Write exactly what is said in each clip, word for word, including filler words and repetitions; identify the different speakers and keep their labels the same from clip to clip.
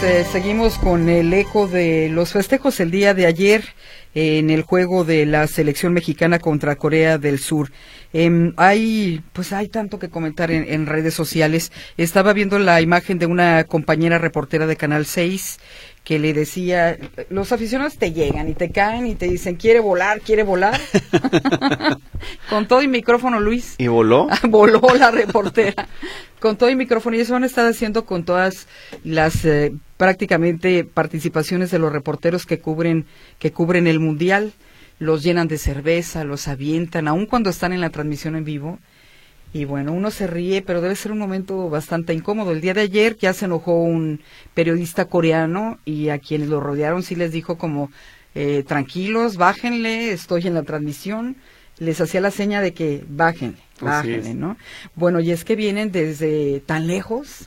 Speaker 1: eh, seguimos con el eco de los festejos el día de ayer eh, en el juego de la selección mexicana contra Corea del Sur. Eh, hay, pues hay tanto que comentar en, en redes sociales. Estaba viendo la imagen de una compañera reportera de Canal seis que le decía, los aficionados te llegan y te caen y te dicen, quiere volar, quiere volar. Con todo y micrófono, Luis.
Speaker 2: ¿Y voló?
Speaker 1: Voló la reportera. Con todo y micrófono. Y eso van a estar haciendo con todas las eh, prácticamente participaciones de los reporteros que cubren, que cubren el Mundial. Los llenan de cerveza, los avientan, aun cuando están en la transmisión en vivo. Y bueno, uno se ríe, pero debe ser un momento bastante incómodo. El día de ayer ya se enojó un periodista coreano y a quienes lo rodearon sí les dijo como, eh, tranquilos, bájenle, estoy en la transmisión. Les hacía la seña de que bájenle, bájenle, ¿no? Bueno, y es que vienen desde tan lejos,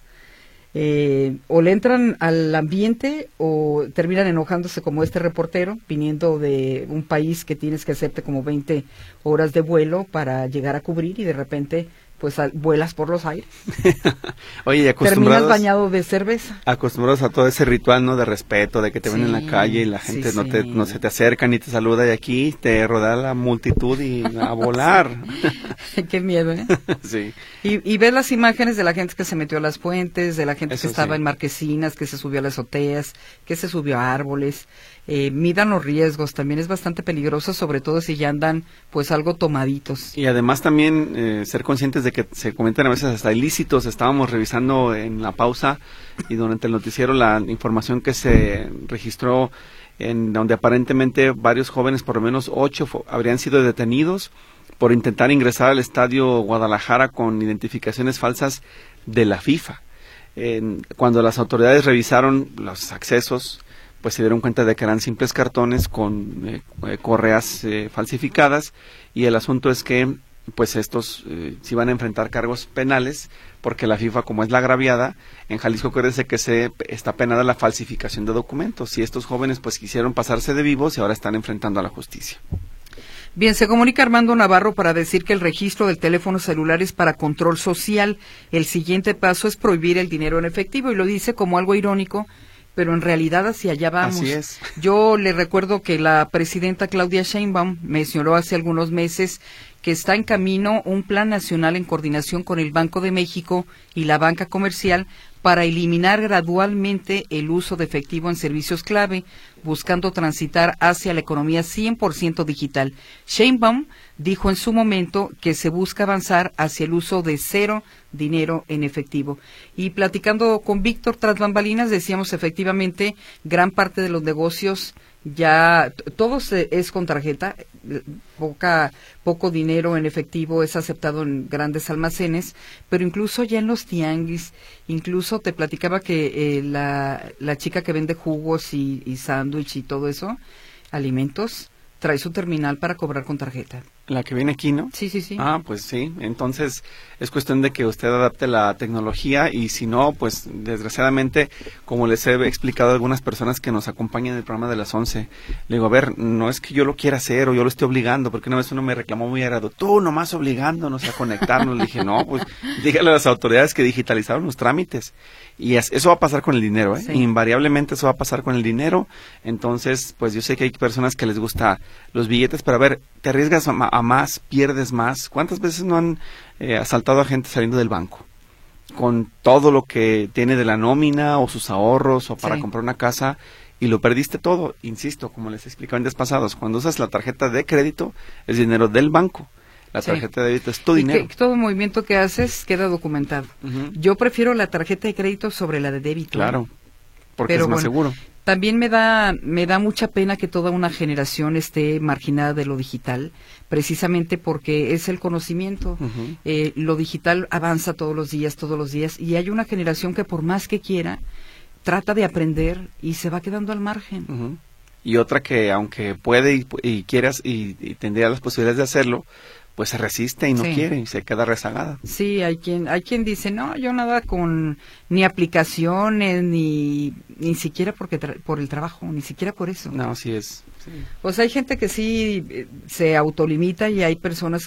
Speaker 1: eh, o le entran al ambiente o terminan enojándose como este reportero, viniendo de un país que tienes que hacerte como veinte horas de vuelo para llegar a cubrir y de repente pues a, vuelas por los aires.
Speaker 2: Oye, y acostumbrados...
Speaker 1: Terminas bañado de cerveza.
Speaker 2: Acostumbrados a todo ese ritual, ¿no? De respeto, de que te
Speaker 1: sí,
Speaker 2: ven en la calle y la gente
Speaker 1: sí,
Speaker 2: no
Speaker 1: sí.
Speaker 2: te no se te acerca ni te saluda y aquí te rodea la multitud y a volar.
Speaker 1: Qué miedo, ¿eh?
Speaker 2: Sí.
Speaker 1: Y, y ves las imágenes de la gente que se metió a las fuentes, de la gente
Speaker 2: Eso
Speaker 1: que estaba
Speaker 2: sí.
Speaker 1: en marquesinas, que se subió a las azoteas, que se subió a árboles. Eh, midan los riesgos, también es bastante peligroso, sobre todo si ya andan pues algo tomaditos.
Speaker 2: Y además también eh, ser conscientes de que se cometen a veces hasta ilícitos. Estábamos revisando en la pausa y durante el noticiero la información que se registró en donde aparentemente varios jóvenes, por lo menos ocho, habrían sido detenidos por intentar ingresar al estadio Guadalajara con identificaciones falsas de la FIFA. Eh, cuando las autoridades revisaron los accesos, pues se dieron cuenta de que eran simples cartones con eh, eh, correas eh, falsificadas, y el asunto es que pues estos eh, sí van a enfrentar cargos penales, porque la FIFA, como es la agraviada, en Jalisco acuérdense que se está penada la falsificación de documentos, y estos jóvenes pues quisieron pasarse de vivos y ahora están enfrentando a la justicia.
Speaker 1: Bien, se comunica Armando Navarro para decir que el registro del teléfono celular es para control social. El siguiente paso es prohibir el dinero en efectivo, y lo dice como algo irónico, pero en realidad hacia allá vamos.
Speaker 2: Así es.
Speaker 1: Yo le recuerdo que la presidenta Claudia Sheinbaum mencionó hace algunos meses que está en camino un plan nacional en coordinación con el Banco de México y la banca comercial para eliminar gradualmente el uso de efectivo en servicios clave, buscando transitar hacia la economía cien por ciento digital. Sheinbaum dijo en su momento que se busca avanzar hacia el uso de cero dinero en efectivo. Y platicando con Víctor tras bambalinas, decíamos efectivamente, gran parte de los negocios ya, todo se, es con tarjeta, poca, poco dinero en efectivo es aceptado en grandes almacenes, pero incluso ya en los tianguis, incluso te platicaba que eh, la, la chica que vende jugos y, y sándwich y todo eso, alimentos, trae su terminal para cobrar con tarjeta.
Speaker 2: La que viene aquí, ¿no?
Speaker 1: Sí, sí, sí.
Speaker 2: Ah, pues sí. Entonces, es cuestión de que usted adapte la tecnología, y si no, pues, desgraciadamente, como les he explicado a algunas personas que nos acompañan en el programa de las once, le digo, a ver, no es que yo lo quiera hacer o yo lo esté obligando, porque una vez uno me reclamó muy agrado, tú nomás obligándonos a conectarnos. Le dije, no, pues, dígale a las autoridades que digitalizaron los trámites. Y es, eso va a pasar con el dinero, ¿eh?
Speaker 1: Sí.
Speaker 2: Invariablemente eso va a pasar con el dinero. Entonces, pues yo sé que hay personas que les gusta los billetes, pero a ver, te arriesgas a, a más, pierdes más. ¿Cuántas veces no han eh, asaltado a gente saliendo del banco? Con todo lo que tiene de la nómina o sus ahorros o para
Speaker 1: sí.
Speaker 2: comprar una casa, y lo perdiste todo. Insisto, como les explicaba en días pasados, cuando usas la tarjeta de crédito, es dinero del banco. La tarjeta sí. de débito es tu
Speaker 1: y
Speaker 2: dinero.
Speaker 1: Que todo movimiento que haces queda documentado. Uh-huh. Yo prefiero la tarjeta de crédito sobre la de débito.
Speaker 2: Claro, porque
Speaker 1: pero
Speaker 2: es más
Speaker 1: bueno,
Speaker 2: seguro.
Speaker 1: También me da me da mucha pena que toda una generación esté marginada de lo digital, precisamente porque es el conocimiento. Uh-huh. Eh, lo digital avanza todos los días, todos los días, y hay una generación que por más que quiera, trata de aprender y se va quedando al margen.
Speaker 2: Uh-huh. Y otra que aunque puede y, y quieras y, y tendría las posibilidades de hacerlo, pues se resiste y no sí. quiere y se queda rezagada.
Speaker 1: Sí, hay quien hay quien dice, no, yo nada con ni aplicaciones, ni ni siquiera porque tra- por el trabajo, ni siquiera por eso.
Speaker 2: No, así es. Sí.
Speaker 1: Pues hay gente que sí eh, se autolimita, y hay personas que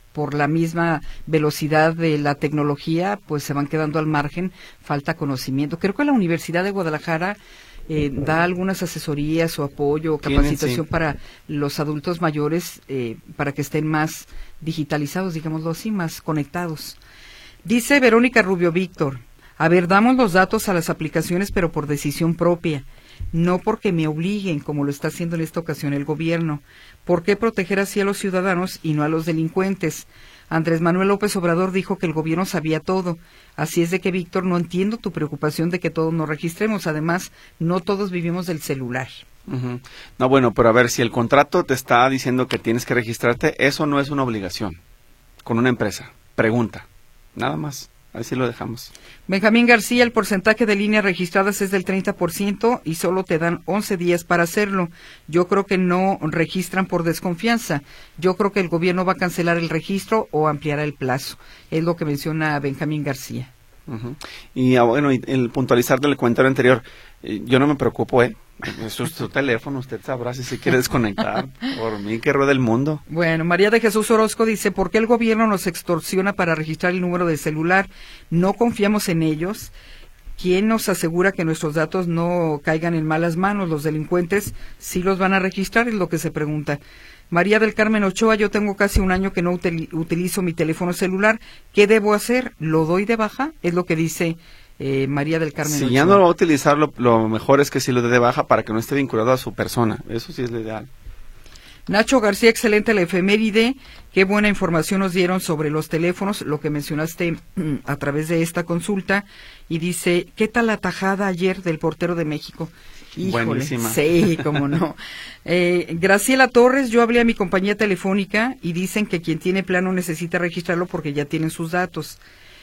Speaker 1: por la misma velocidad de la tecnología, pues se van quedando al margen, falta conocimiento. Creo que la Universidad de Guadalajara eh, da algunas asesorías o apoyo o capacitación sí. para los adultos mayores eh, para que estén más digitalizados, digámoslo así, más conectados. Dice Verónica Rubio Víctor, a ver, damos los datos a las aplicaciones, pero por decisión propia, no porque me obliguen, como lo está haciendo en esta ocasión el gobierno. ¿Por qué proteger así a los ciudadanos y no a los delincuentes? Andrés Manuel López Obrador dijo que el gobierno sabía todo. Así es de que, Víctor, no entiendo tu preocupación de que todos nos registremos. Además, no todos vivimos del celular.
Speaker 2: Uh-huh. No, bueno, pero a ver, si el contrato te está diciendo que tienes que registrarte, eso no es una obligación con una empresa. Pregunta, nada más. Así lo dejamos.
Speaker 1: Benjamín García, el porcentaje de líneas registradas es del treinta por ciento y solo te dan once días para hacerlo. Yo creo que no registran por desconfianza. Yo creo que el gobierno va a cancelar el registro o ampliará el plazo. Es lo que menciona Benjamín García.
Speaker 2: Uh-huh. Y ah, bueno, y el puntualizar del comentario anterior, eh, yo no me preocupo, ¿eh? Eso es su teléfono, usted sabrá si se quiere desconectar. Por mí que ruede el mundo.
Speaker 1: Bueno, María de Jesús Orozco dice, ¿por qué el gobierno nos extorsiona para registrar el número de celular? ¿No confiamos en ellos? ¿Quién nos asegura que nuestros datos no caigan en malas manos? Los delincuentes sí los van a registrar, es lo que se pregunta. María del Carmen Ochoa, yo tengo casi un año que no util- utilizo mi teléfono celular. ¿Qué debo hacer? ¿Lo doy de baja? Es lo que dice Eh, María del Carmen.
Speaker 2: Si
Speaker 1: Ochoa.
Speaker 2: ya no lo va a utilizar, lo, lo mejor es que sí lo dé de baja para que no esté vinculado a su persona. Eso sí es lo ideal.
Speaker 1: Nacho García, excelente la efeméride. Qué buena información nos dieron sobre los teléfonos, lo que mencionaste a través de esta consulta. Y dice, ¿qué tal la tajada ayer del portero de México? Híjole,
Speaker 2: buenísima.
Speaker 1: Sí, cómo no. Eh, Graciela Torres, yo hablé a mi compañía telefónica y dicen que quien tiene plan no necesita registrarlo porque ya tienen sus datos.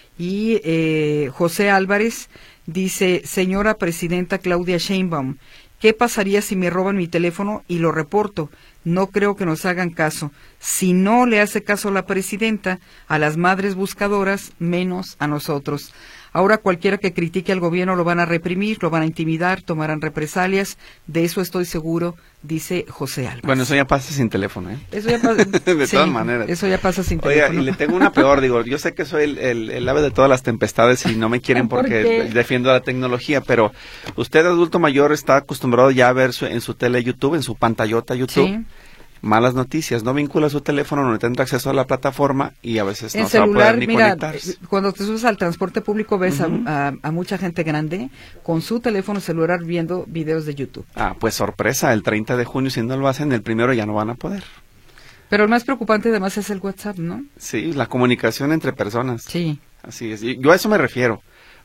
Speaker 1: Y eh, José Álvarez dice, señora presidenta Claudia Sheinbaum, ¿qué pasaría si me roban mi teléfono y lo reporto? No creo que nos hagan caso. Si no le hace caso la presidenta, a las madres buscadoras, menos a nosotros. Ahora cualquiera que critique al gobierno lo van a reprimir, lo van a intimidar, tomarán represalias. De eso estoy seguro, dice José Álvarez.
Speaker 2: Bueno, eso ya pasa sin teléfono, ¿eh?
Speaker 1: Eso ya pasa,
Speaker 2: de
Speaker 1: sí,
Speaker 2: todas maneras.
Speaker 1: Eso ya pasa sin
Speaker 2: Oiga,
Speaker 1: teléfono.
Speaker 2: y le tengo una peor, digo, yo sé que soy el, el, el ave de todas las tempestades y no me quieren
Speaker 1: ¿Por
Speaker 2: porque
Speaker 1: qué?
Speaker 2: defiendo la tecnología, pero usted, adulto mayor, está acostumbrado ya a ver su, en su tele YouTube, en su pantallota YouTube.
Speaker 1: Sí.
Speaker 2: Malas noticias, no vincula su teléfono, no tendrá acceso a la plataforma y a veces
Speaker 1: en
Speaker 2: no se va a
Speaker 1: celular,
Speaker 2: poder ni
Speaker 1: mira,
Speaker 2: conectarse.
Speaker 1: cuando te subes al transporte público ves
Speaker 2: Uh-huh.
Speaker 1: a, a, a mucha gente grande con su teléfono celular viendo videos de YouTube.
Speaker 2: Ah, pues sorpresa, el treinta de junio si no lo hacen, el primero ya no van a poder.
Speaker 1: Pero el más preocupante además es el WhatsApp, ¿no?
Speaker 2: Sí, la comunicación entre personas.
Speaker 1: Sí.
Speaker 2: Así es, y yo a eso me refiero.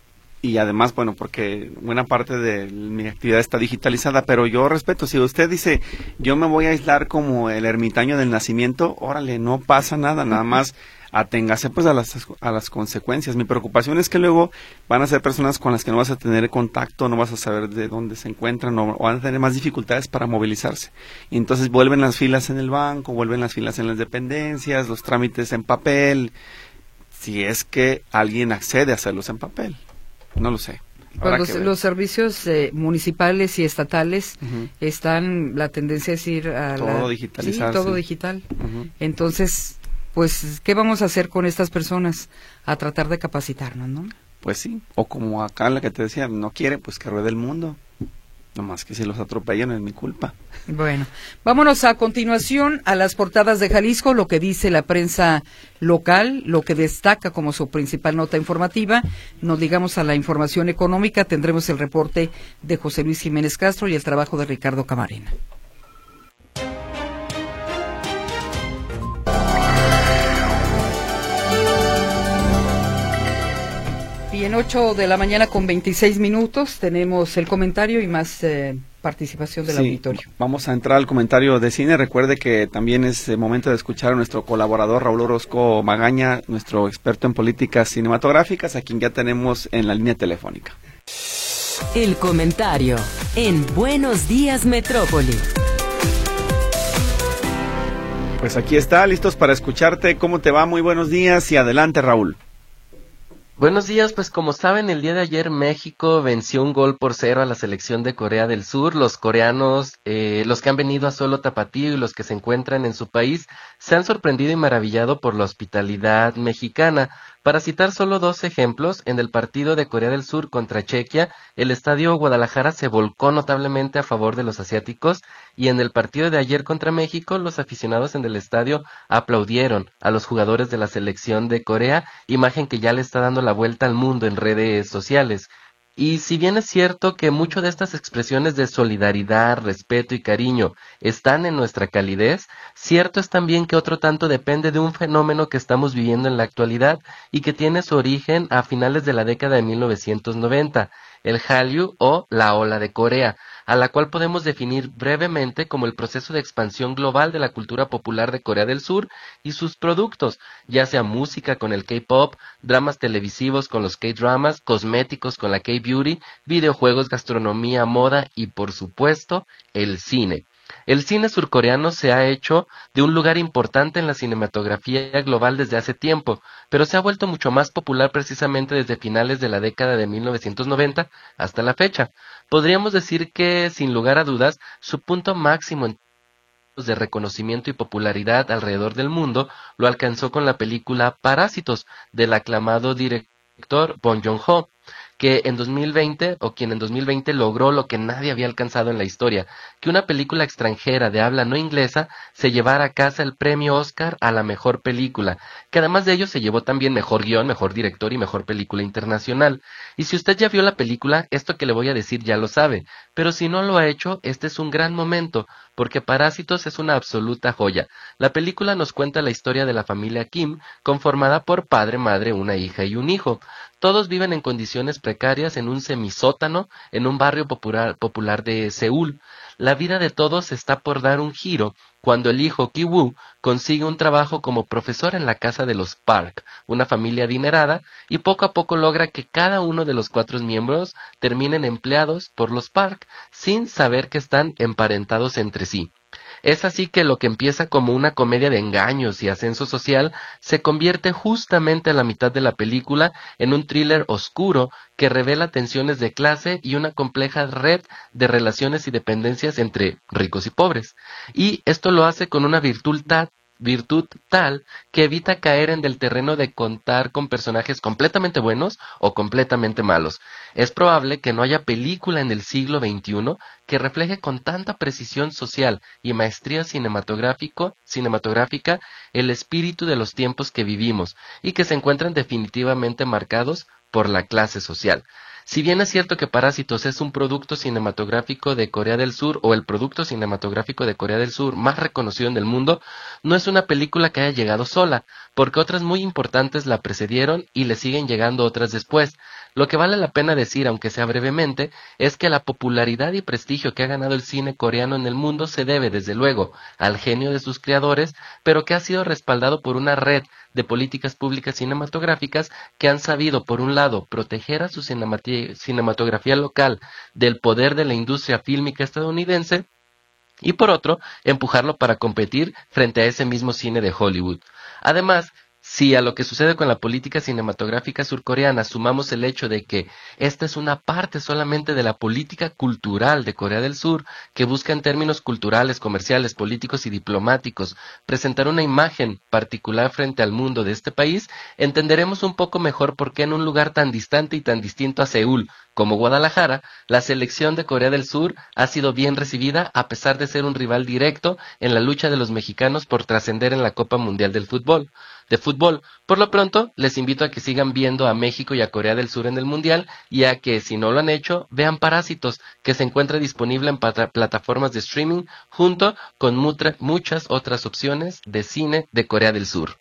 Speaker 2: Y además, bueno, porque buena parte de mi actividad está digitalizada, pero yo respeto, si usted dice, yo me voy a aislar como el ermitaño del nacimiento, órale, no pasa nada, nada más aténgase pues a las, a las consecuencias. Mi preocupación es que luego van a ser personas con las que no vas a tener contacto, no vas a saber de dónde se encuentran, o van a tener más dificultades para movilizarse. Y entonces vuelven las filas en el banco, vuelven las filas en las dependencias, los trámites en papel, si es que alguien accede a hacerlos en papel. No lo sé.
Speaker 1: Pues los, los servicios eh, municipales y estatales
Speaker 2: uh-huh.
Speaker 1: están, la tendencia es ir a
Speaker 2: todo
Speaker 1: la...
Speaker 2: digitalizar.
Speaker 1: Sí, todo
Speaker 2: sí.
Speaker 1: digital.
Speaker 2: Uh-huh.
Speaker 1: Entonces, pues, ¿qué vamos a hacer con estas personas? A tratar de capacitarnos, ¿no?
Speaker 2: Pues sí, o como acá la que te decía, no quiere, pues que ruede el mundo. Nomás que si los atropellan es mi culpa.
Speaker 1: Bueno, vámonos a continuación a las portadas de Jalisco, lo que dice la prensa local, lo que destaca como su principal nota informativa. Nos ligamos a la información económica, tendremos el reporte de José Luis Jiménez Castro y el trabajo de Ricardo Camarena. Y en ocho de la mañana con veintiséis minutos tenemos el comentario y más eh, participación del
Speaker 2: sí,
Speaker 1: auditorio.
Speaker 2: Vamos a entrar al comentario de cine. Recuerde que también es eh, momento de escuchar a nuestro colaborador Raúl Orozco Magaña, nuestro experto en políticas cinematográficas, a quien ya tenemos en la línea telefónica.
Speaker 3: El comentario en Buenos Días Metrópoli.
Speaker 2: Pues aquí está, listos para escucharte. ¿Cómo te va? Muy buenos días y adelante, Raúl.
Speaker 4: Buenos días, pues como saben, el día de ayer México venció un gol por cero a la selección de Corea del Sur. Los coreanos, eh, los que han venido a suelo tapatío y los que se encuentran en su país, se han sorprendido y maravillado por la hospitalidad mexicana. Para citar solo dos ejemplos, en el partido de Corea del Sur contra Chequia, el estadio Guadalajara se volcó notablemente a favor de los asiáticos, y en el partido de ayer contra México, los aficionados en el estadio aplaudieron a los jugadores de la selección de Corea, imagen que ya le está dando la vuelta al mundo en redes sociales. Y si bien es cierto que muchas de estas expresiones de solidaridad, respeto y cariño están en nuestra calidez, cierto es también que otro tanto depende de un fenómeno que estamos viviendo en la actualidad y que tiene su origen a finales de la década de mil novecientos noventa, el Hallyu o la ola de Corea, a la cual podemos definir brevemente como el proceso de expansión global de la cultura popular de Corea del Sur y sus productos, ya sea música con el K-pop, dramas televisivos con los K-dramas, cosméticos con la K-beauty, videojuegos, gastronomía, moda y, por supuesto, el cine. El cine surcoreano se ha hecho de un lugar importante en la cinematografía global desde hace tiempo, pero se ha vuelto mucho más popular precisamente desde finales de la década de mil novecientos noventa hasta la fecha. Podríamos decir que, sin lugar a dudas, su punto máximo en términos de reconocimiento y popularidad alrededor del mundo lo alcanzó con la película Parásitos, del aclamado director Bong Joon-ho, que en dos mil veinte, o quien en dos mil veinte logró lo que nadie había alcanzado en la historia, que una película extranjera de habla no inglesa se llevara a casa el premio Oscar a la mejor película, que además de ello se llevó también mejor guión, mejor director y mejor película internacional. Y si usted ya vio la película, esto que le voy a decir ya lo sabe, pero si no lo ha hecho, este es un gran momento, porque Parásitos es una absoluta joya. La película nos cuenta la historia de la familia Kim, conformada por padre, madre, una hija y un hijo. Todos viven en condiciones precarias en un semisótano en un barrio popular, popular de Seúl. La vida de todos está por dar un giro cuando el hijo Ki-woo consigue un trabajo como profesor en la casa de los Park, una familia adinerada, y poco a poco logra que cada uno de los cuatro miembros terminen empleados por los Park sin saber que están emparentados entre sí. Es así que lo que empieza como una comedia de engaños y ascenso social se convierte justamente a la mitad de la película en un thriller oscuro que revela tensiones de clase y una compleja red de relaciones y dependencias entre ricos y pobres. Y esto lo hace con una virtud tal virtud tal que evita caer en el terreno de contar con personajes completamente buenos o completamente malos. Es probable que no haya película en el siglo veintiuno que refleje con tanta precisión social y maestría cinematográfico, cinematográfica el espíritu de los tiempos que vivimos y que se encuentran definitivamente marcados por la clase social. Si bien es cierto que Parásitos es un producto cinematográfico de Corea del Sur o el producto cinematográfico de Corea del Sur más reconocido en el mundo, no es una película que haya llegado sola, porque otras muy importantes la precedieron y le siguen llegando otras después. Lo que vale la pena decir, aunque sea brevemente, es que la popularidad y prestigio que ha ganado el cine coreano en el mundo se debe, desde luego, al genio de sus creadores, pero que ha sido respaldado por una red de políticas públicas cinematográficas que han sabido, por un lado, proteger a su cinematografía local del poder de la industria fílmica estadounidense, y por otro, empujarlo para competir frente a ese mismo cine de Hollywood. Además, si a lo que sucede con la política cinematográfica surcoreana sumamos el hecho de que esta es una parte solamente de la política cultural de Corea del Sur, que busca en términos culturales, comerciales, políticos y diplomáticos presentar una imagen particular frente al mundo de este país, entenderemos un poco mejor por qué en un lugar tan distante y tan distinto a Seúl como Guadalajara, la selección de Corea del Sur ha sido bien recibida a pesar de ser un rival directo en la lucha de los mexicanos por trascender en la Copa Mundial del Fútbol. de fútbol. Por lo pronto, les invito a que sigan viendo a México y a Corea del Sur en el Mundial y a que, si no lo han hecho, vean Parásitos, que se encuentra disponible en plataformas de streaming junto con mutra, muchas otras opciones de cine de Corea del Sur.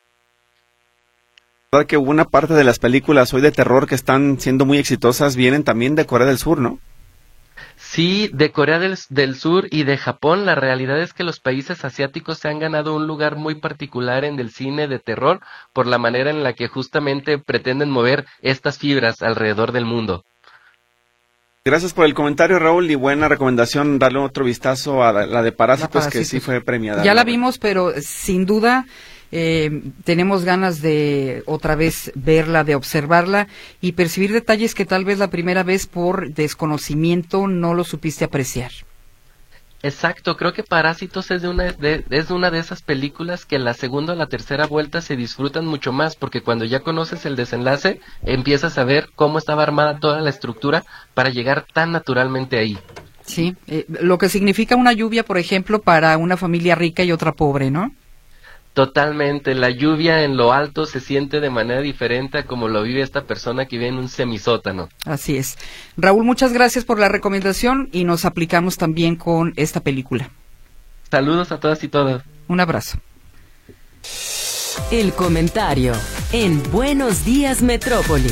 Speaker 2: ¿Verdad que una parte de las películas hoy de terror que están siendo muy exitosas vienen también de Corea del Sur, ¿no?
Speaker 4: Sí, de Corea del, del Sur y de Japón. La realidad es que los países asiáticos se han ganado un lugar muy particular en el cine de terror por la manera en la que justamente pretenden mover estas fibras alrededor del mundo.
Speaker 2: Gracias por el comentario, Raúl, y buena recomendación darle otro vistazo a la de Parásitos,
Speaker 1: Parásitos.
Speaker 2: que sí fue premiada.
Speaker 1: Ya la vimos, pero sin duda eh, tenemos ganas de otra vez verla, de observarla y percibir detalles que tal vez la primera vez por desconocimiento no lo supiste apreciar.
Speaker 4: Exacto, creo que Parásitos es de una de, es una de esas películas que la segunda o la tercera vuelta se disfrutan mucho más, porque cuando ya conoces el desenlace, empiezas a ver cómo estaba armada toda la estructura para llegar tan naturalmente ahí.
Speaker 1: Sí, eh, lo que significa una lluvia, por ejemplo, para una familia rica y otra pobre, ¿no?
Speaker 4: Totalmente, la lluvia en lo alto se siente de manera diferente a como lo vive esta persona que vive en un semisótano.
Speaker 1: Así es. Raúl, muchas gracias por la recomendación y nos aplicamos también con esta película.
Speaker 4: Saludos a todas y todos.
Speaker 1: Un abrazo.
Speaker 3: El comentario en Buenos Días Metrópoli.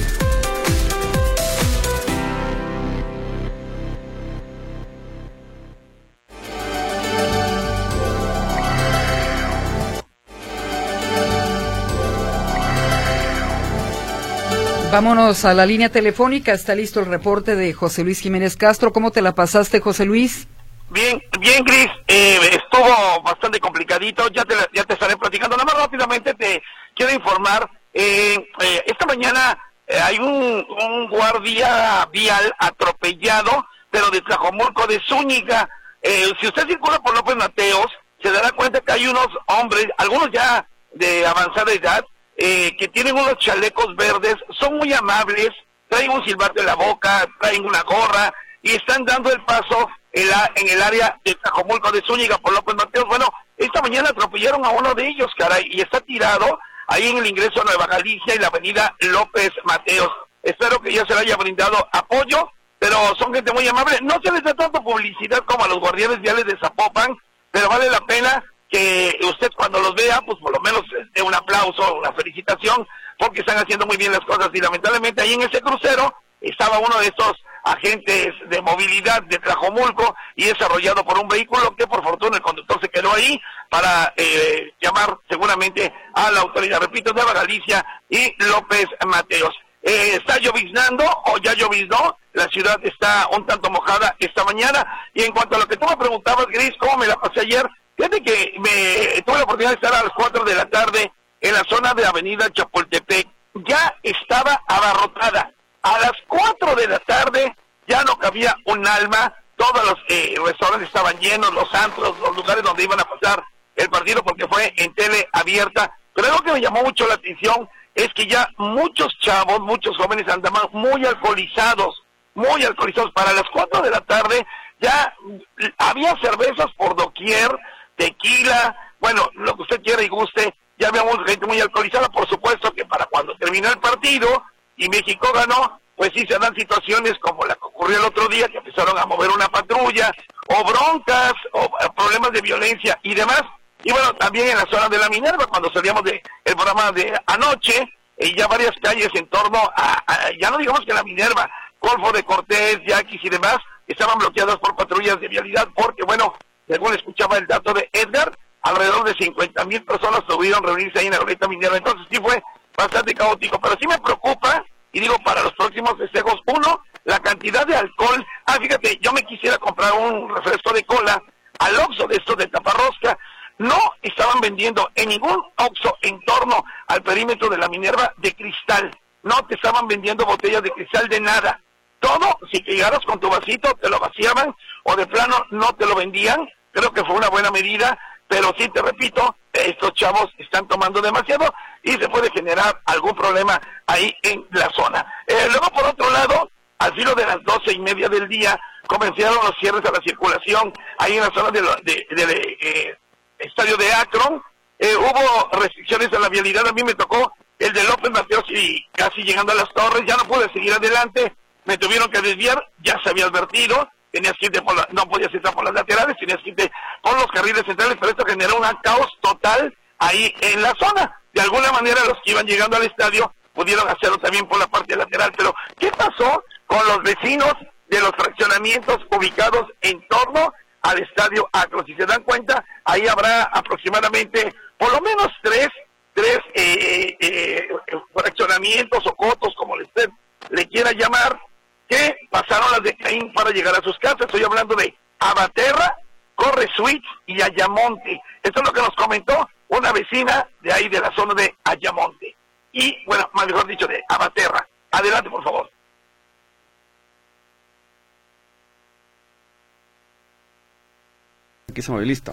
Speaker 1: Vámonos a la línea telefónica, está listo el reporte de José Luis Jiménez Castro. ¿Cómo te la pasaste, José Luis?
Speaker 5: Bien, bien, Gris, eh, estuvo bastante complicadito, ya te, ya te estaré platicando. Nada más rápidamente te quiero informar, eh, eh, esta mañana eh, hay un, un guardia vial atropellado, pero de Tlajomulco de Zúñiga. Eh, si usted circula por López Mateos, se dará cuenta que hay unos hombres, algunos ya de avanzada edad, Eh, que tienen unos chalecos verdes, son muy amables, traen un silbato en la boca, traen una gorra y están dando el paso en, la, en el área de Tlajomulco de Zúñiga por López Mateos. Bueno, esta mañana atropellaron a uno de ellos, caray, y está tirado ahí en el ingreso a Nueva Galicia y la avenida López Mateos. Espero que ya se le haya brindado apoyo, pero son gente muy amable. No se les da tanto publicidad como a los guardianes viales de Zapopan, pero vale la pena que usted cuando los vea, pues por lo menos dé un aplauso, una felicitación, porque están haciendo muy bien las cosas. Y lamentablemente ahí en ese crucero estaba uno de estos agentes de movilidad de Tlajomulco y desarrollado por un vehículo que por fortuna el conductor se quedó ahí para eh, llamar seguramente a la autoridad, repito, de Nueva Galicia y López Mateos. Eh, ¿Está lloviznando o ya lloviznó? La ciudad está un tanto mojada esta mañana. Y en cuanto a lo que tú me preguntabas, Gris, ¿cómo me la pasé ayer? Fíjate que me tuve la oportunidad de estar a las cuatro de la tarde en la zona de Avenida Chapultepec. Ya estaba abarrotada. A las cuatro de la tarde ya no cabía un alma. Todos los eh, restaurantes estaban llenos, los antros, los lugares donde iban a pasar el partido, porque fue en tele abierta. Pero algo que me llamó mucho la atención es que ya muchos chavos, muchos jóvenes andaban muy alcoholizados, muy alcoholizados. Para las cuatro de la tarde ya había cervezas por doquier, tequila, bueno, lo que usted quiera y guste. Ya habíamos gente muy alcoholizada. Por supuesto que para cuando terminó el partido y México ganó, pues sí se dan situaciones como la que ocurrió el otro día, que empezaron a mover una patrulla, o broncas, o problemas de violencia y demás. Y bueno, también en la zona de la Minerva, cuando salíamos de el programa de anoche, eh, ya varias calles en torno a, a, ya no digamos que la Minerva, Golfo de Cortés, Yaquis y demás, estaban bloqueadas por patrullas de vialidad, porque bueno, según escuchaba el dato de Edgar, alrededor de cincuenta mil personas tuvieron reunirse ahí en la Glorieta Minerva. Entonces sí fue bastante caótico, pero sí me preocupa, y digo, para los próximos festejos, uno, la cantidad de alcohol. Ah, fíjate, yo me quisiera comprar un refresco de cola al Oxxo de estos de taparrosca. No estaban vendiendo en ningún Oxxo en torno al perímetro de la Minerva de cristal. No te estaban vendiendo botellas de cristal de nada. Todo, si llegaras con tu vasito, te lo vaciaban, o de plano no te lo vendían. Creo que fue una buena medida, pero sí, te repito, estos chavos están tomando demasiado y se puede generar algún problema ahí en la zona. Eh, luego, por otro lado, al filo de las doce y media del día, comenzaron los cierres a la circulación ahí en la zona del de, de, de, de, eh, estadio de Akron. Eh, hubo restricciones a la vialidad. A mí me tocó el de López Mateos y casi llegando a las Torres, ya no pude seguir adelante, me tuvieron que desviar, ya se había advertido. Tenías que irte por la, no podías entrar por las laterales, tenías que irte por los carriles centrales, pero esto generó un caos total ahí en la zona. De alguna manera los que iban llegando al estadio pudieron hacerlo también por la parte lateral. Pero ¿qué pasó con los vecinos de los fraccionamientos ubicados en torno al estadio Akron? Si se dan cuenta, ahí habrá aproximadamente por lo menos tres, tres eh, eh, fraccionamientos o cotos, como usted le quiera llamar, que pasaron las de Caín para llegar a sus casas. Estoy hablando de Abaterra, Corre Suites y Ayamonte. Esto es lo que nos comentó una vecina de ahí de la zona de Ayamonte. Y, bueno, más mejor dicho, de Abaterra. Adelante, por favor.
Speaker 2: Aquí se movió, listo.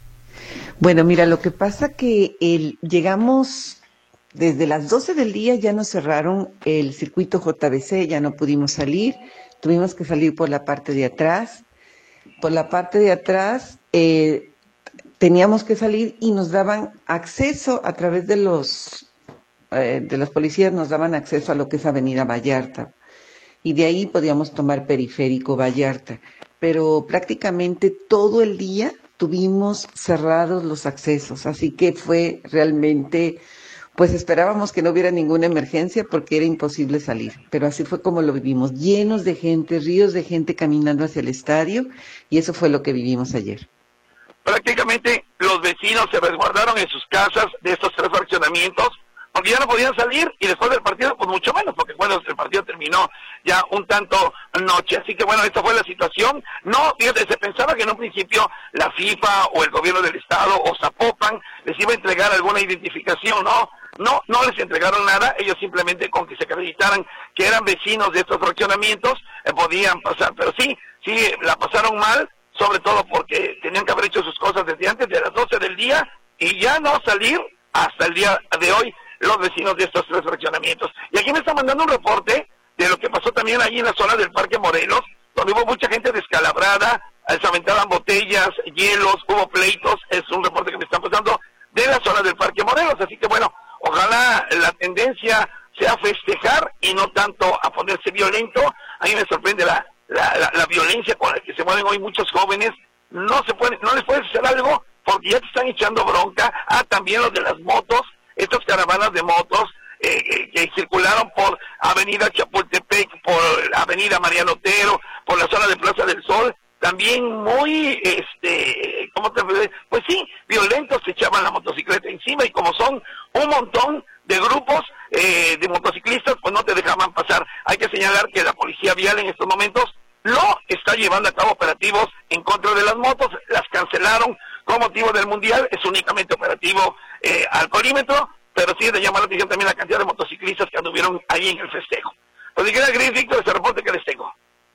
Speaker 6: Bueno, mira, lo que pasa que el, llegamos desde las doce del día, ya nos cerraron el circuito J B C, ya no pudimos salir, tuvimos que salir por la parte de atrás. Por la parte de atrás eh, teníamos que salir y nos daban acceso a través de los eh, de los policías, nos daban acceso a lo que es Avenida Vallarta. Y de ahí podíamos tomar Periférico Vallarta. Pero prácticamente todo el día tuvimos cerrados los accesos, así que fue realmente, pues esperábamos que no hubiera ninguna emergencia porque era imposible salir, pero así fue como lo vivimos, llenos de gente, ríos de gente caminando hacia el estadio, y eso fue lo que vivimos ayer.
Speaker 5: Prácticamente los vecinos se resguardaron en sus casas de estos tres fraccionamientos, porque ya no podían salir, y después del partido, pues mucho menos, porque bueno, el partido terminó ya un tanto noche, así que bueno, esta fue la situación. No, fíjate, se pensaba que en un principio la FIFA o el gobierno del estado o Zapopan les iba a entregar alguna identificación, no, no, no les entregaron nada, ellos simplemente con que se acreditaran que eran vecinos de estos fraccionamientos, eh, podían pasar, pero sí, sí, la pasaron mal, sobre todo porque tenían que haber hecho sus cosas desde antes de las doce del día, y ya no salir hasta el día de hoy los vecinos de estos tres fraccionamientos. Y aquí me está mandando un reporte de lo que pasó también allí en la zona del Parque Morelos, donde hubo mucha gente descalabrada, se aventaban botellas, hielos, hubo pleitos. Es un reporte que me están pasando de la zona del Parque Morelos, así que bueno, ojalá la tendencia sea festejar y no tanto a ponerse violento. A mí me sorprende la, la, la, la violencia con la que se mueven hoy muchos jóvenes. No se puede, no les puedes hacer algo porque ya te están echando bronca. Ah, también los de las motos, estas caravanas de motos eh, que, que circularon por Avenida Chapultepec, por Avenida Mariano Otero, por la zona de Plaza del Sol, también muy, este, ¿cómo te puedo decir? Pues sí, violentos, se echaban la motocicleta encima, y como son un montón de grupos eh, de motociclistas, pues no te dejaban pasar. Hay que señalar que la policía vial en estos momentos no está llevando a cabo operativos en contra de las motos, las cancelaron con motivo del Mundial, es únicamente operativo eh, alcoholímetro, pero sí de llamar la atención también la cantidad de motociclistas que anduvieron ahí en el festejo. Pues si queda Gris, Víctor, ese reporte que les tengo.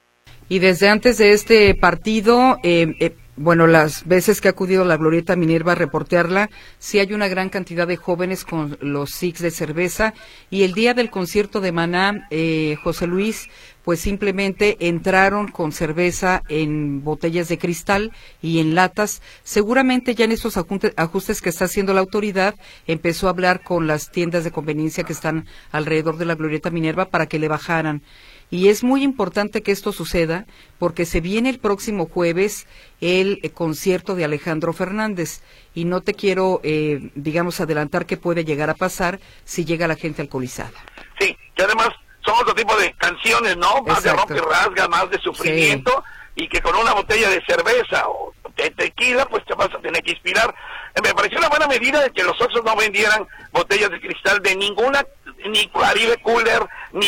Speaker 1: Y desde antes de este partido, eh, eh, bueno, las veces que ha acudido la Glorieta Minerva a reportearla, sí hay una gran cantidad de jóvenes con los six de cerveza, y el día del concierto de Maná, eh, José Luis, pues simplemente entraron con cerveza en botellas de cristal y en latas. Seguramente ya en esos ajustes que está haciendo la autoridad, empezó a hablar con las tiendas de conveniencia que están alrededor de la Glorieta Minerva para que le bajaran. Y es muy importante que esto suceda porque se viene el próximo jueves el eh, concierto de Alejandro Fernández, y no te quiero, eh, digamos, adelantar qué puede llegar a pasar si llega la gente alcoholizada.
Speaker 5: Sí, que además son otro tipo de canciones, ¿no? Más Exacto. de rock y rasga, más de sufrimiento, sí. Y que con una botella de cerveza o de tequila, pues te vas a tener que inspirar. Eh, me pareció una buena medida de que los Oxxos no vendieran botellas de cristal de ninguna, ni Caribe Cooler,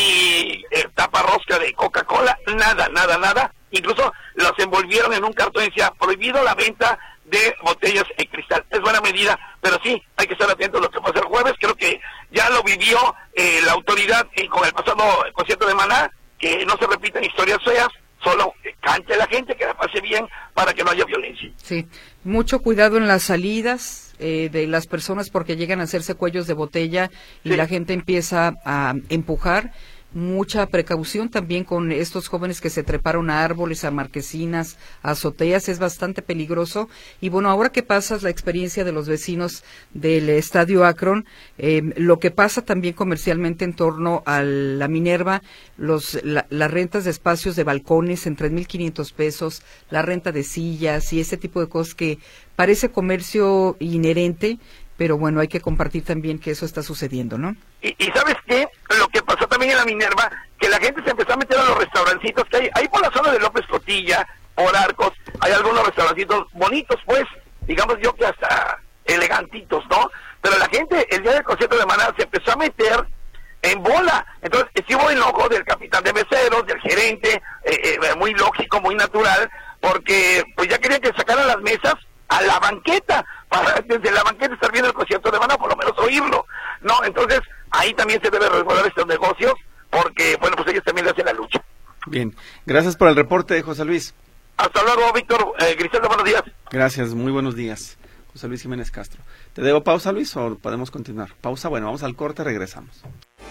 Speaker 5: ni eh, taparrosca de Coca-Cola, nada, nada, nada. Incluso las envolvieron en un cartón y decía, prohibido la venta de botellas en cristal. Es buena medida, pero sí, hay que estar atentos a lo que pasa el jueves. Creo que ya lo vivió eh, la autoridad eh, con el pasado concierto de Maná, que no se repiten historias feas, solo que cante la gente, que la pase bien, para que no haya violencia.
Speaker 1: Sí, mucho cuidado en las salidas eh, de las personas, porque llegan a hacerse cuellos de botella y sí. La gente empieza a empujar. Mucha precaución también con estos jóvenes que se treparon a árboles, a marquesinas, a azoteas, es bastante peligroso. Y bueno, ahora que pasas la experiencia de los vecinos del Estadio Akron, eh, lo que pasa también comercialmente en torno a la Minerva, los la, las rentas de espacios de balcones en tres mil quinientos pesos, la renta de sillas y ese tipo de cosas que parece comercio inherente, pero bueno, hay que compartir también que eso está sucediendo, ¿no?
Speaker 5: Y, y ¿sabes qué? Lo que pasó también en la Minerva, que la gente se empezó a meter a los restaurancitos que hay, ahí por la zona de López Cotilla, por Arcos, hay algunos restaurancitos bonitos, pues, digamos yo que hasta elegantitos, ¿no? Pero la gente, el día del concierto de Maná, se empezó a meter en bola. Entonces, estuvo el enojo del capitán de meseros, del gerente, eh, eh, muy lógico, muy natural, porque pues ya querían que sacaran las mesas a la banqueta, para desde la banqueta estar viendo el concierto de Maná, por lo menos oírlo, ¿no? Entonces, ahí también se debe resguardar estos negocios, porque, bueno, pues ellos también le hacen la lucha.
Speaker 2: Bien, gracias por el reporte, José Luis.
Speaker 5: Hasta luego, Víctor. Eh, Griselda, buenos días.
Speaker 2: Gracias, muy buenos días. José Luis Jiménez Castro. ¿Te debo pausa, Luis, o podemos continuar? Pausa, bueno, vamos al corte, regresamos.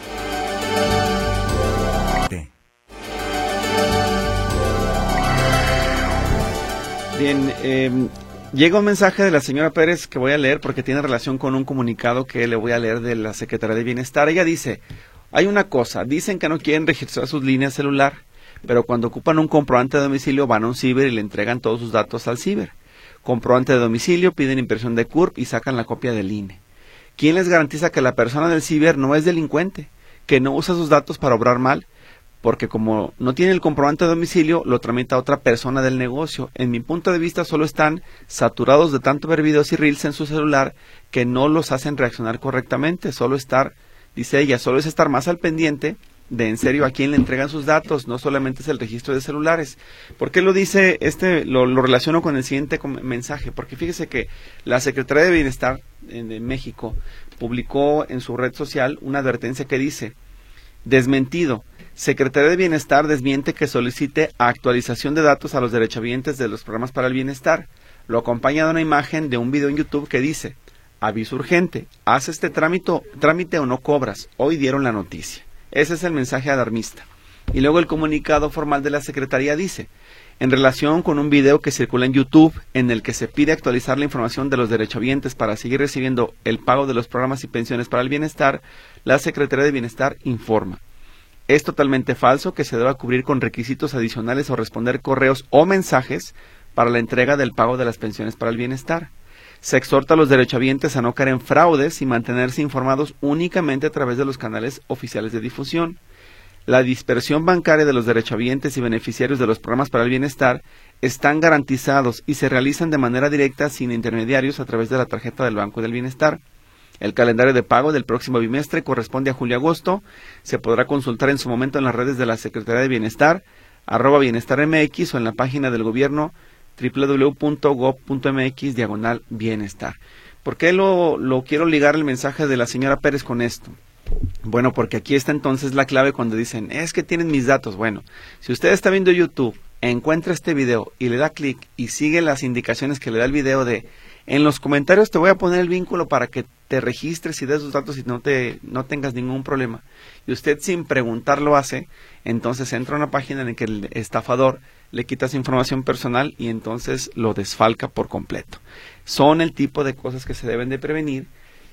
Speaker 2: Bien, eh, llega un mensaje de la señora Pérez que voy a leer porque tiene relación con un comunicado que le voy a leer de la Secretaría de Bienestar. Ella dice, hay una cosa, dicen que no quieren registrar sus líneas celular, pero cuando ocupan un comprobante de domicilio van a un ciber y le entregan todos sus datos al ciber. Comprobante de domicilio, piden impresión de C U R P y sacan la copia del I N E. ¿Quién les garantiza que la persona del ciber no es delincuente, que no usa sus datos para obrar mal? Porque como no tiene el comprobante de domicilio, lo tramita otra persona del negocio. En mi punto de vista, solo están saturados de tanto ver videos y reels en su celular que no los hacen reaccionar correctamente. Solo estar, dice ella, solo es estar más al pendiente de en serio a quién le entregan sus datos, no solamente es el registro de celulares. ¿Por qué lo dice este? Lo, lo relaciono con el siguiente mensaje, porque fíjese que la Secretaría de Bienestar en, en México publicó en su red social una advertencia que dice, desmentido, Secretaría de Bienestar desmiente que solicite actualización de datos a los derechohabientes de los programas para el bienestar. Lo acompaña de una imagen de un video en YouTube que dice, aviso urgente, haz este trámite, trámite o no cobras, hoy dieron la noticia. Ese es el mensaje alarmista. Y luego el comunicado formal de la Secretaría dice, en relación con un video que circula en YouTube en el que se pide actualizar la información de los derechohabientes para seguir recibiendo el pago de los programas y pensiones para el bienestar, la Secretaría de Bienestar informa. Es totalmente falso que se deba cubrir con requisitos adicionales o responder correos o mensajes para la entrega del pago de las pensiones para el bienestar. Se exhorta a los derechohabientes a no caer en fraudes y mantenerse informados únicamente a través de los canales oficiales de difusión. La dispersión bancaria de los derechohabientes y beneficiarios de los programas para el bienestar están garantizados y se realizan de manera directa sin intermediarios a través de la tarjeta del Banco del Bienestar. El calendario de pago del próximo bimestre corresponde a julio-agosto. Se podrá consultar en su momento en las redes de la Secretaría de Bienestar, arroba bienestar M X o en la página del gobierno doble u doble u doble u punto gob punto m x diagonal bienestar. ¿Por qué lo, lo quiero ligar el mensaje de la señora Pérez con esto? Bueno, porque aquí está entonces la clave cuando dicen, es que tienen mis datos. Bueno, si usted está viendo YouTube, encuentra este video y le da clic y sigue las indicaciones que le da el video de, en los comentarios te voy a poner el vínculo para que te registres y des tus datos y no te no tengas ningún problema. Y usted sin preguntar lo hace, entonces entra a una página en la que el estafador le quita su información personal y entonces lo desfalca por completo. Son el tipo de cosas que se deben de prevenir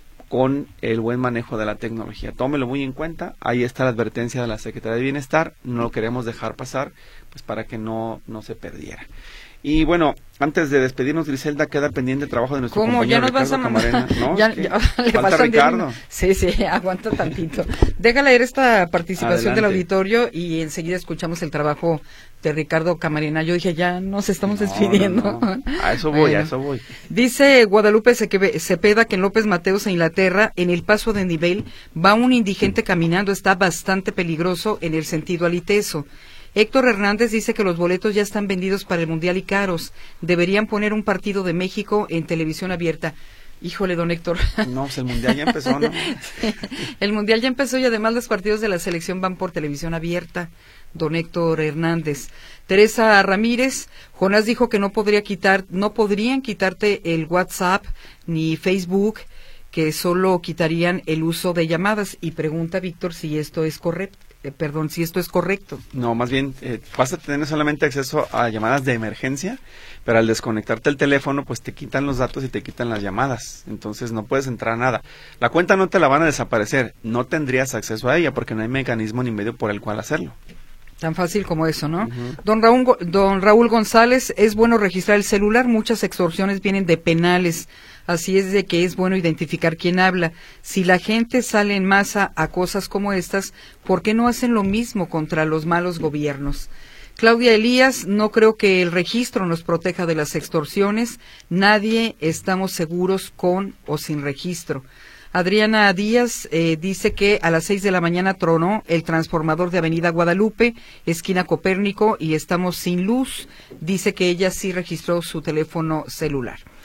Speaker 2: con el buen manejo de la tecnología. Tómelo muy en cuenta, ahí está la advertencia de la Secretaría de Bienestar, no lo queremos dejar pasar, pues para que no, no se perdiera. Y bueno, antes de despedirnos, Griselda, queda pendiente el trabajo de nuestro
Speaker 1: ¿Cómo?
Speaker 2: compañero
Speaker 1: ¿Ya nos vas
Speaker 2: Ricardo
Speaker 1: a
Speaker 2: Camarena, ¿no?
Speaker 1: ya, ya, le
Speaker 2: falta
Speaker 1: pasan
Speaker 2: Ricardo.
Speaker 1: diez... Sí, sí, aguanta tantito. Deja leer esta participación
Speaker 2: Adelante.
Speaker 1: del auditorio y enseguida escuchamos el trabajo de Ricardo Camarena. Yo dije, ya nos estamos
Speaker 2: No,
Speaker 1: despidiendo.
Speaker 2: no, no. A eso voy,
Speaker 1: Bueno.
Speaker 2: a eso voy.
Speaker 1: Dice Guadalupe Seque- Cepeda que en López Mateos, en Inglaterra, en el paso de nivel, va un indigente caminando, está bastante peligroso en el sentido aliteso. Héctor Hernández dice que los boletos ya están vendidos para el Mundial y caros. Deberían poner un partido de México en televisión abierta. Híjole, don Héctor.
Speaker 2: No, pues el Mundial ya empezó, ¿no?
Speaker 1: Sí, el Mundial ya empezó y además los partidos de la selección van por televisión abierta. Don Héctor Hernández. Teresa Ramírez, Jonás dijo que no podría quitar, no podrían quitarte el WhatsApp ni Facebook, que solo quitarían el uso de llamadas. Y pregunta Víctor si esto es correcto. Eh, perdón, si esto es correcto.
Speaker 2: No, más bien, eh, vas a tener solamente acceso a llamadas de emergencia, pero al desconectarte el teléfono, pues te quitan los datos y te quitan las llamadas. Entonces no puedes entrar a nada. La cuenta no te la van a desaparecer, no tendrías acceso a ella porque no hay mecanismo ni medio por el cual hacerlo.
Speaker 1: Tan fácil como eso, ¿no?
Speaker 2: Uh-huh.
Speaker 1: Don Raúl, Go- don Raúl González, es bueno registrar el celular, muchas extorsiones vienen de penales, así es de que es bueno identificar quién habla. Si la gente sale en masa a cosas como estas, ¿por qué no hacen lo mismo contra los malos gobiernos? Claudia Elías, no creo que el registro nos proteja de las extorsiones, nadie estamos seguros con o sin registro. Adriana Díaz eh, dice que a las seis de la mañana tronó el transformador de Avenida Guadalupe, esquina Copérnico, y estamos sin luz. Dice que ella sí registró su teléfono celular.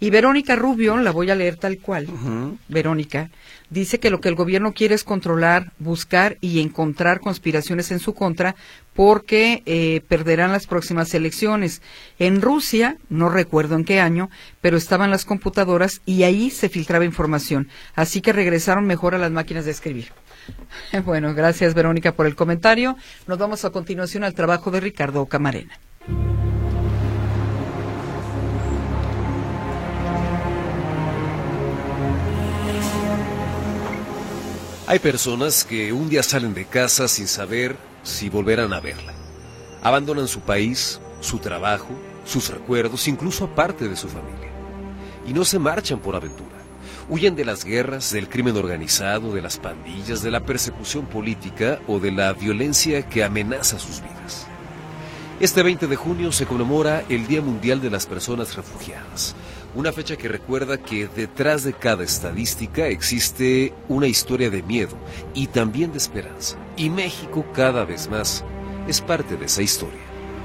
Speaker 1: Y Verónica Rubio, la voy a leer tal cual,
Speaker 2: Uh-huh.
Speaker 1: Verónica, dice que lo que el gobierno quiere es controlar, buscar y encontrar conspiraciones en su contra porque eh, perderán las próximas elecciones. En Rusia, no recuerdo en qué año, pero estaban las computadoras y ahí se filtraba información. Así que regresaron mejor a las máquinas de escribir. Bueno, gracias Verónica por el comentario. Nos vamos a continuación al trabajo de Ricardo Camarena.
Speaker 7: Hay personas que un día salen de casa sin saber si volverán a verla. Abandonan su país, su trabajo, sus recuerdos, incluso parte de su familia. Y no se marchan por aventura. Huyen de las guerras, del crimen organizado, de las pandillas, de la persecución política o de la violencia que amenaza sus vidas. Este veinte de junio se conmemora el Día Mundial de las Personas Refugiadas. Una fecha que recuerda que detrás de cada estadística existe una historia de miedo y también de esperanza. Y México cada vez más es parte de esa historia.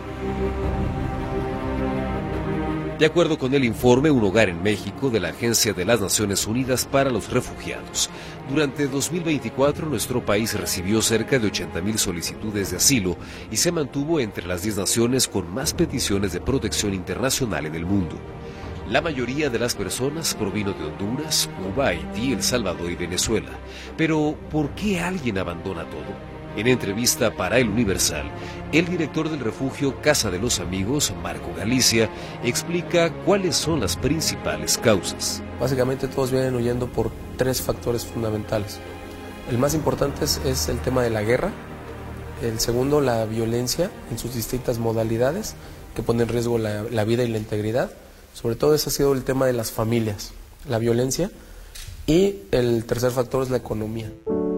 Speaker 7: De acuerdo con el informe Un Hogar en México de la Agencia de las Naciones Unidas para los Refugiados, durante dos mil veinticuatro nuestro país recibió cerca de ochenta mil solicitudes de asilo y se mantuvo entre las diez naciones con más peticiones de protección internacional en el mundo. La mayoría de las personas provino de Honduras, Cuba, Haití, El Salvador y Venezuela. Pero, ¿por qué alguien abandona todo? En entrevista para El Universal, el director del refugio Casa de los Amigos, Marco Galicia, explica cuáles son las principales causas.
Speaker 8: Básicamente todos vienen huyendo por tres factores fundamentales. El más importante es, es el tema de la guerra. El segundo, la violencia en sus distintas modalidades, que pone en riesgo la, la vida y la integridad. Sobre todo ese ha sido el tema de las familias, la violencia, y el tercer factor es la economía.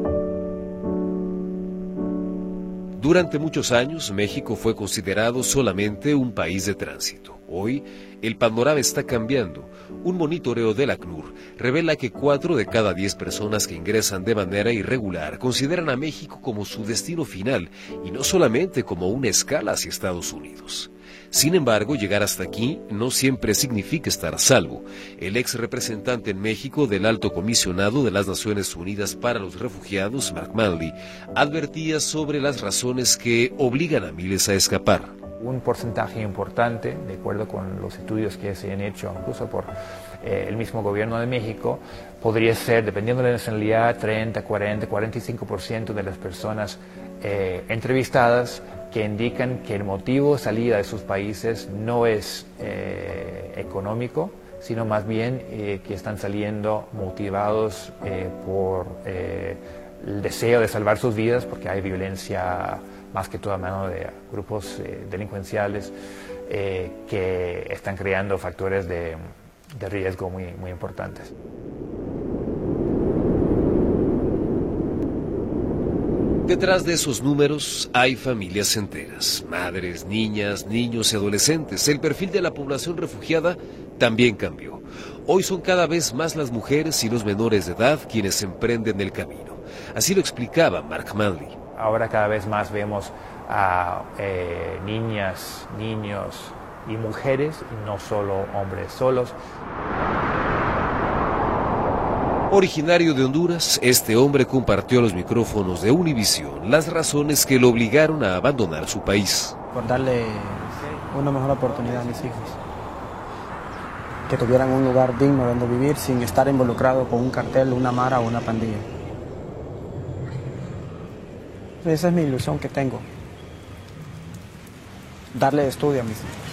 Speaker 7: Durante muchos años, México fue considerado solamente un país de tránsito. Hoy, el panorama está cambiando. Un monitoreo del ACNUR revela que cuatro de cada diez personas que ingresan de manera irregular consideran a México como su destino final y no solamente como una escala hacia Estados Unidos. Sin embargo, llegar hasta aquí no siempre significa estar a salvo. El ex representante en México del Alto Comisionado de las Naciones Unidas para los Refugiados, Mark Manley, advertía sobre las razones que obligan a miles a escapar.
Speaker 9: Un porcentaje importante, de acuerdo con los estudios que se han hecho incluso por eh, el mismo gobierno de México, podría ser, dependiendo de la nacionalidad, treinta, cuarenta, cuarenta y cinco por ciento de las personas eh, entrevistadas que indican que el motivo de salida de sus países no es eh, económico, sino más bien eh, que están saliendo motivados eh, por eh, el deseo de salvar sus vidas, porque hay violencia más que todo a mano de grupos eh, delincuenciales eh, que están creando factores de, de riesgo muy, muy importantes.
Speaker 7: Detrás de esos números hay familias enteras, madres, niñas, niños y adolescentes. El perfil de la población refugiada también cambió. Hoy son cada vez más las mujeres y los menores de edad quienes emprenden el camino. Así lo explicaba Mark Manley.
Speaker 9: Ahora cada vez más vemos a eh, niñas, niños y mujeres, y no solo hombres solos.
Speaker 7: Originario de Honduras, este hombre compartió a los micrófonos de Univisión las razones que lo obligaron a abandonar su país.
Speaker 10: Por darle una mejor oportunidad a mis hijos, que tuvieran un lugar digno donde vivir sin estar involucrado con un cartel, una mara o una pandilla. Esa es mi ilusión que tengo, darle estudio a mis hijos.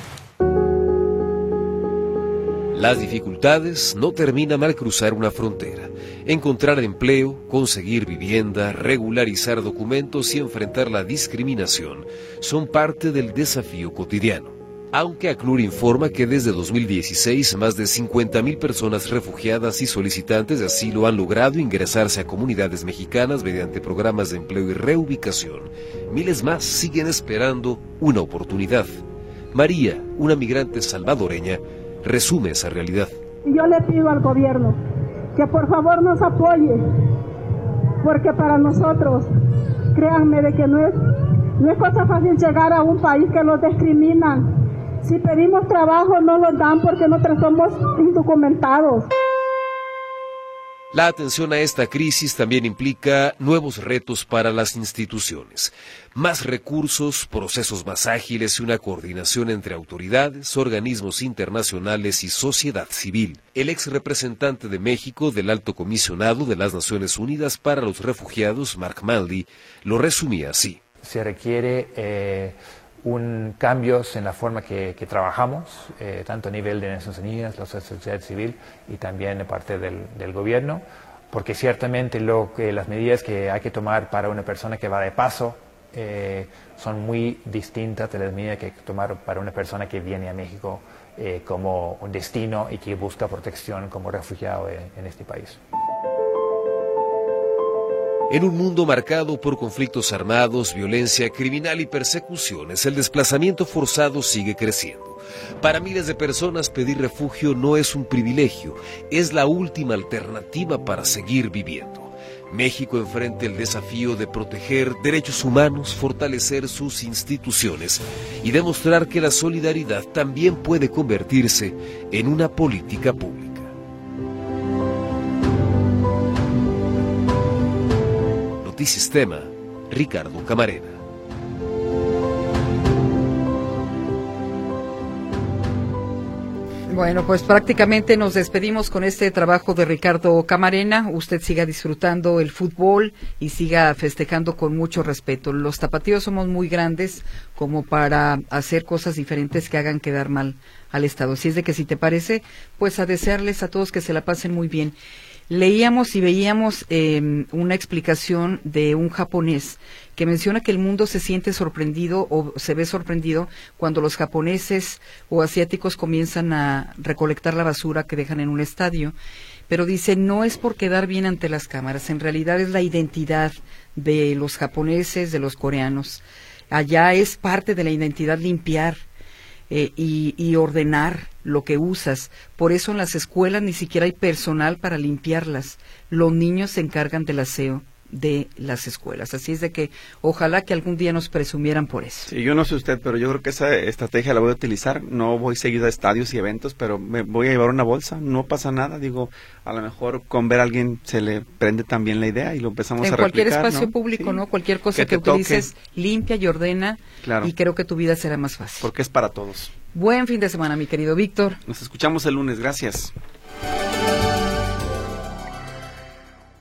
Speaker 7: Las dificultades no terminan al cruzar una frontera. Encontrar empleo, conseguir vivienda, regularizar documentos y enfrentar la discriminación son parte del desafío cotidiano. Aunque ACNUR informa que desde dos mil dieciséis más de cincuenta mil personas refugiadas y solicitantes de asilo han logrado ingresarse a comunidades mexicanas mediante programas de empleo y reubicación, miles más siguen esperando una oportunidad. María, una migrante salvadoreña, resume esa realidad.
Speaker 11: Yo le pido al gobierno que por favor nos apoye, porque para nosotros, créanme de que no es, no es cosa fácil llegar a un país que los discriminan, Si pedimos trabajo no nos dan porque nosotros somos indocumentados.
Speaker 7: La atención a esta crisis también implica nuevos retos para las instituciones. Más recursos, procesos más ágiles y una coordinación entre autoridades, organismos internacionales y sociedad civil. El ex representante de México del Alto Comisionado de las Naciones Unidas para los Refugiados, Mark Maldy, lo resumía así.
Speaker 9: Se requiere eh, un cambios en la forma que, que trabajamos, eh, tanto a nivel de Naciones Unidas, la sociedad civil y también de parte del, del gobierno, porque ciertamente lo que, las medidas que hay que tomar para una persona que va de paso eh, son muy distintas de las medidas que hay que tomar para una persona que viene a México eh, como un destino y que busca protección como refugiado en, en este país.
Speaker 7: En un mundo marcado por conflictos armados, violencia criminal y persecuciones, el desplazamiento forzado sigue creciendo. Para miles de personas pedir refugio no es un privilegio, es la última alternativa para seguir viviendo. México enfrenta el desafío de proteger derechos humanos, fortalecer sus instituciones y demostrar que la solidaridad también puede convertirse en una política pública. Notisistema, Ricardo Camarena.
Speaker 1: Bueno, pues prácticamente nos despedimos con este trabajo de Ricardo Camarena. Usted siga disfrutando el fútbol y siga festejando con mucho respeto. Los tapatíos somos muy grandes como para hacer cosas diferentes que hagan quedar mal al Estado. Así es de que, si te parece, pues a desearles a todos que se la pasen muy bien. Leíamos y veíamos eh, una explicación de un japonés que menciona que el mundo se siente sorprendido o se ve sorprendido cuando los japoneses o asiáticos comienzan a recolectar la basura que dejan en un estadio. Pero dice, no es por quedar bien ante las cámaras, en realidad es la identidad de los japoneses, de los coreanos. Allá es parte de la identidad limpiar. Eh, y, y ordenar lo que usas. Por eso en las escuelas ni siquiera hay personal para limpiarlas. Los niños se encargan del aseo de las escuelas. Así es de que ojalá que algún día nos presumieran por eso.
Speaker 2: Sí, yo no sé usted, pero yo creo que esa estrategia la voy a utilizar. No voy seguido a estadios y eventos, pero me voy a llevar una bolsa. No pasa nada. Digo, a lo mejor con ver a alguien se le prende también la idea y lo empezamos
Speaker 1: en
Speaker 2: a replicar.
Speaker 1: En cualquier espacio
Speaker 2: ¿no?
Speaker 1: público,
Speaker 2: sí.
Speaker 1: ¿no? Cualquier cosa
Speaker 2: que,
Speaker 1: que utilices, toque. Limpia y ordena. Claro. Y creo que tu vida será más fácil.
Speaker 2: Porque es para todos.
Speaker 1: Buen fin de semana, mi querido Víctor.
Speaker 2: Nos escuchamos el lunes. Gracias.